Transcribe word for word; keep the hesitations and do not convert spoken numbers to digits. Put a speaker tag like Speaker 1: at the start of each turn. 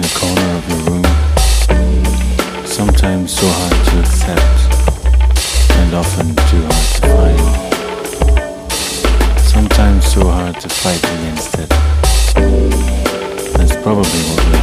Speaker 1: the corner of your room, sometimes so hard to accept, and often too hard to find. Sometimes so hard to fight against it. That's probably what we're